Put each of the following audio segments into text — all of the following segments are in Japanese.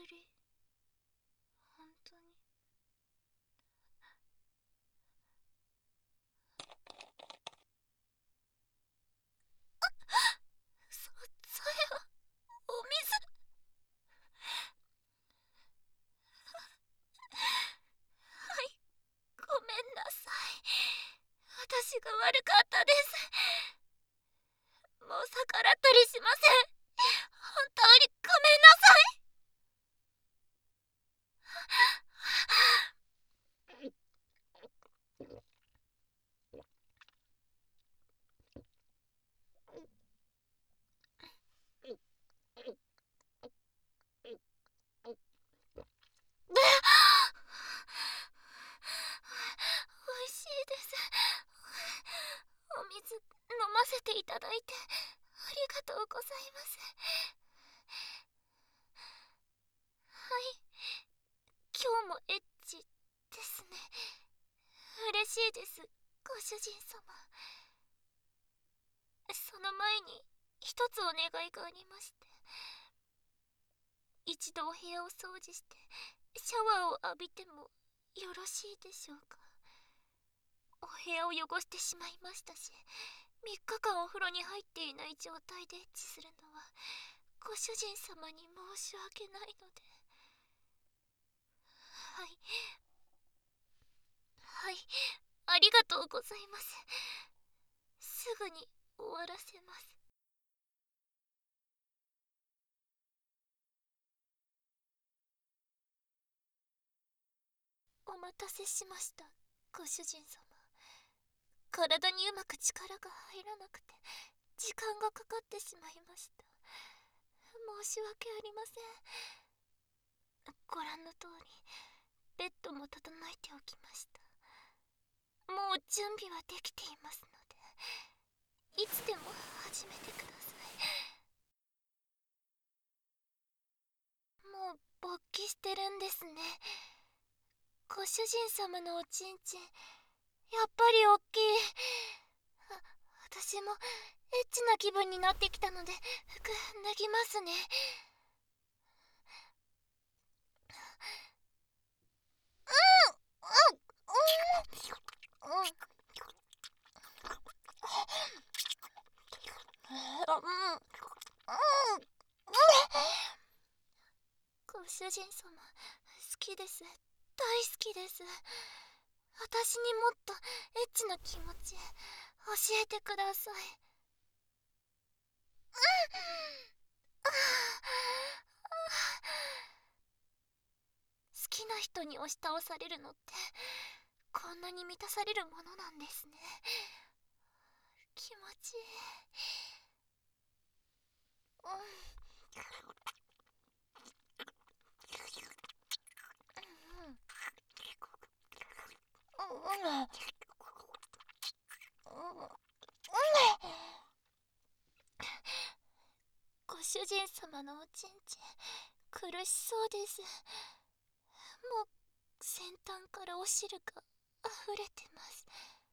り本当に。それはお水。はい、ごめんなさい。私が悪かったです。もう逆らったりしません。本当にごめんなさい。おいしいです。お水飲ませていただいてありがとうございます。はい、今日もエッチですね。嬉しいです、ご主人様。その前に一つお願いがありまして、一度お部屋を掃除してシャワーを浴びてもよろしいでしょうか。お部屋を汚してしまいましたし、3日間お風呂に入っていない状態でエッチするのはご主人様に申し訳ないので。はい、はい、ありがとうございます。すぐに終わらせます。お待たせしました、ご主人様。体にうまく力が入らなくて時間がかかってしまいました。申し訳ありません。ご覧の通りベッドも整えておきました。もう準備はできていますので、いつでも始めてください。もう勃起してるんですね。ご主人様のおちんちんやっぱりおっきい。私もエッチな気分になってきたので服脱ぎますね。ご主人様、好きです。大好きです。私にもっとエッチな気持ち教えてください。好きな人に押し倒されるのってこんなに満たされるものなんですね。気持ちいい。ご主人様のおちんちん苦しそうです。もう先端からお汁が溢れてます。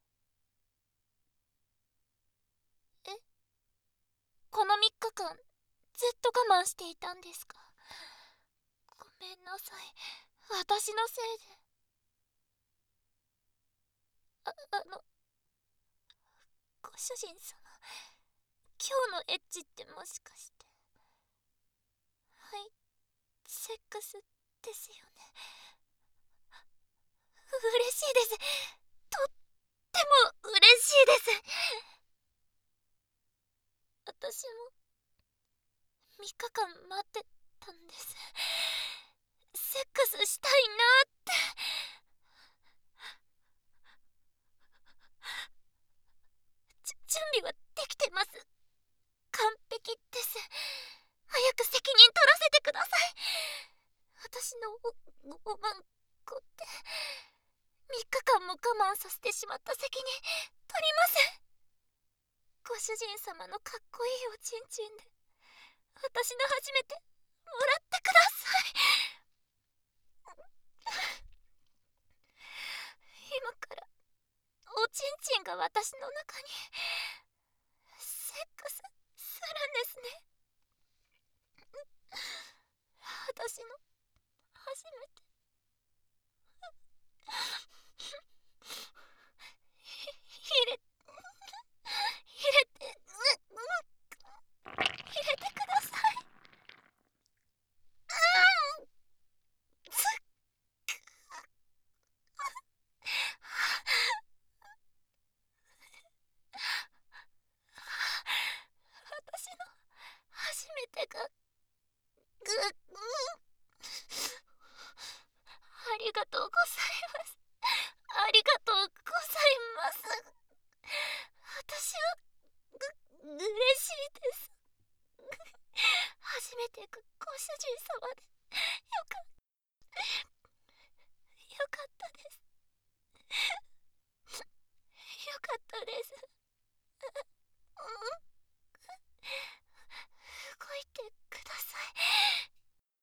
え、この3日間ずっと我慢していたんですか。ごめんなさい、私のせいで。ご主人様、今日のエッチってもしかして。はい、セックスですよね。嬉しいです。とっても嬉しいです。私も3日間待ってたんです。セックスしたいなって。準備はできてます。完璧です。早く責任取らせてください。私のごまんこって3日間も我慢させてしまった責任取ります。ご主人様のかっこいいおちんちんで私の初めてもらってください。今からおちんちんが私の中にセックスするんですね。私の初めて入れてください。私の初めてがありがとうございます。ありがとうございます。私は嬉しいです。初めてご主人様でよかったです。よかったです。動いてください。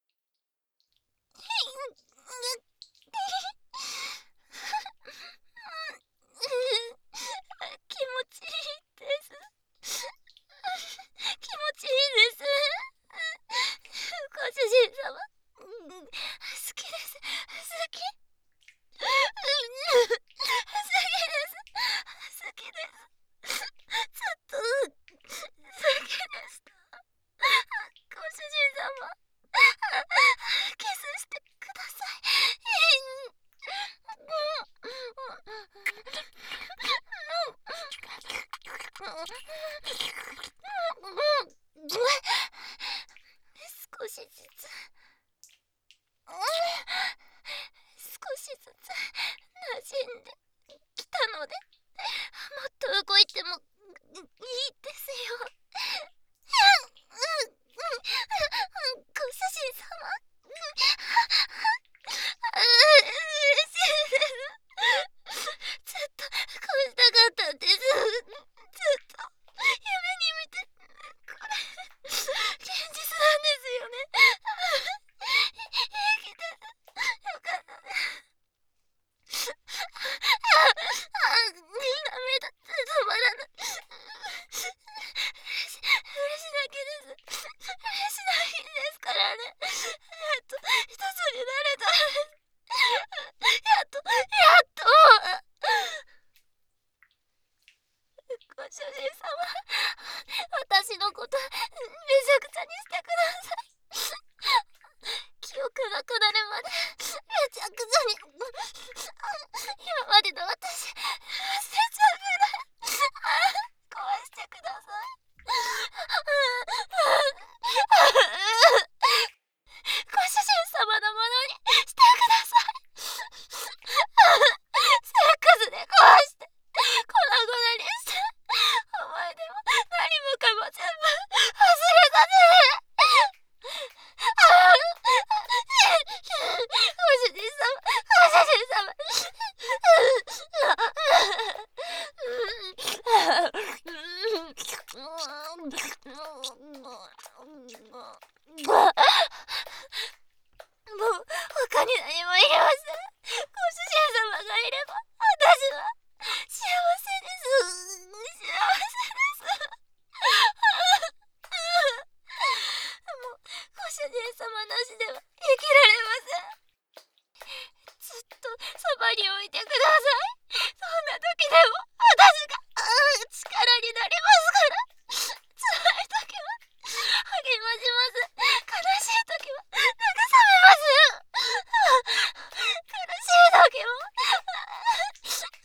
気持ちいいです。気持ちいいです。ご主人様、好きです。好き。好きです。ずっと好きでした。ご主人様、キスしてください。少しずつ馴染んできたので、もっと動いてもいいですよ。ご主人様、嬉しいです。ずっとこうしたかったんです。ずっと夢に見て、これ現実なんですよね。生きててよかったです。涙止まらない。嬉し泣きです。嬉し泣きですからね。やっと一つになれたんです。やっとご主人様、私のことめちゃくちゃにしてください。記憶がくなるまでめちゃくちゃに、今までの私忘れちゃうぐらい壊してください。ご主人様のものにしてください。セックスで壊して粉々にして、思い出も何もかも全部忘れさせる。ご主人様、もう他に何もいりません。ご主人様がいれば私は幸せです。幸せです。もうご主人様なしでは生きられません。ずっとそばに置いてください。そんな時でも私が力になりますから。辛い時は励まします。悲しい時は慰めます。苦しい時もずっ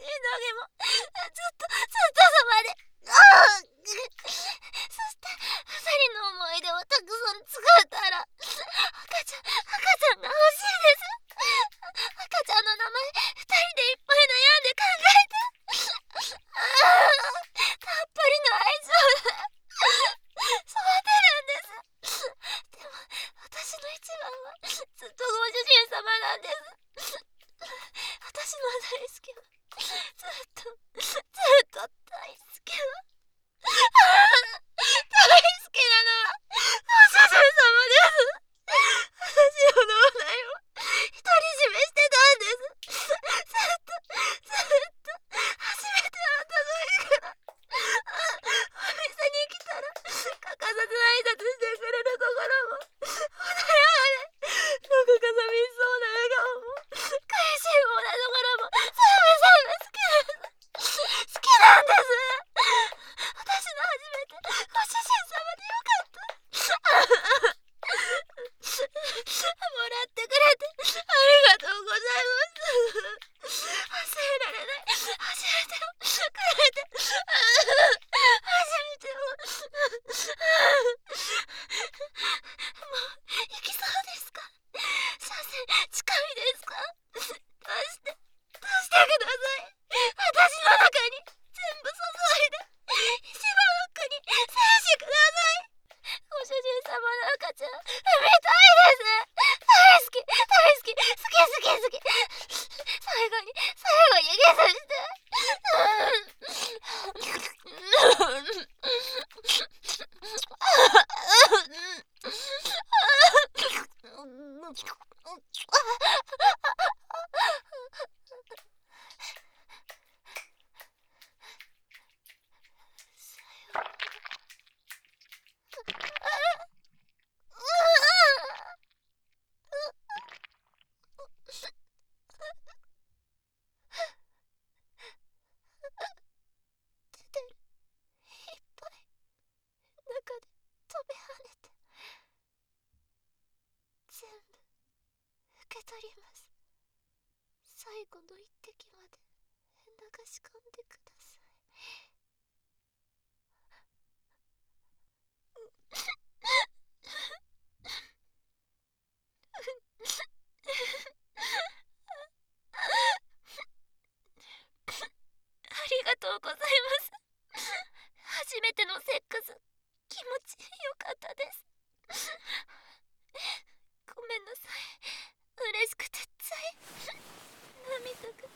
とそばで。そして二人の思い出をたくさん作ったら赤ちゃんが欲しいです。赤ちゃんの名前二人でいっぱい悩んで考えて、たっぷりの愛情で育てるんです。でも私の一番はずっとご主人様なんです。私の大好きはずっと大好きは大好きなのはご主人様です。私の脳内を独り占めしてたんです。ずっと初めて会った時からお店に来たら欠かさず挨拶してくれるところも穏やかで、なんか受け取ります。最後の一滴まで流し込んでください。ありがとうございます。初めてのセックス、気持ちよかったです。ごめんなさい。嬉しくてつい涙が。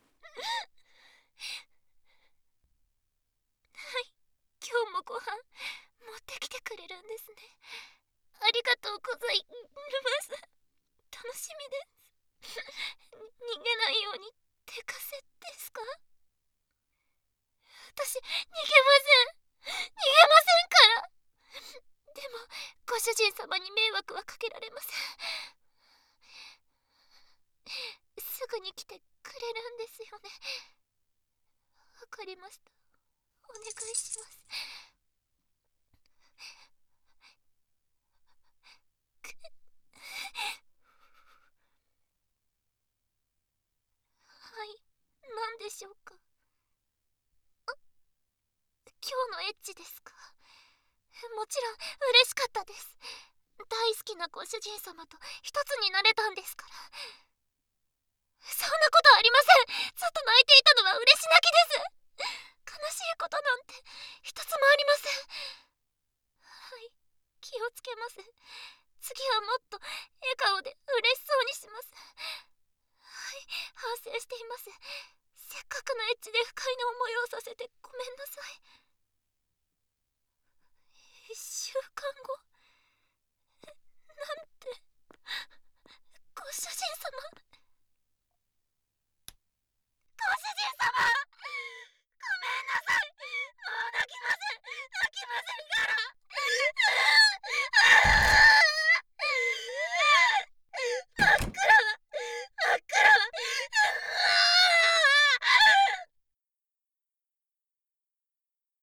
はい、今日もご飯持ってきてくれるんですね。ありがとうございます。楽しみです。逃げないように手貸せですか？私逃げません。逃げませんから。でもご主人様に迷惑はかけられません。すぐに来てくれるんですよね。わかりました。お願いします。はい、何でしょうか。今日のエッチですか？もちろん嬉しかったです。大好きなご主人様と一つになれたんですから。そんなことありません。ずっと泣いていたのは嬉し泣きです。悲しいことなんて一つもありません。はい、気をつけます。次はもっと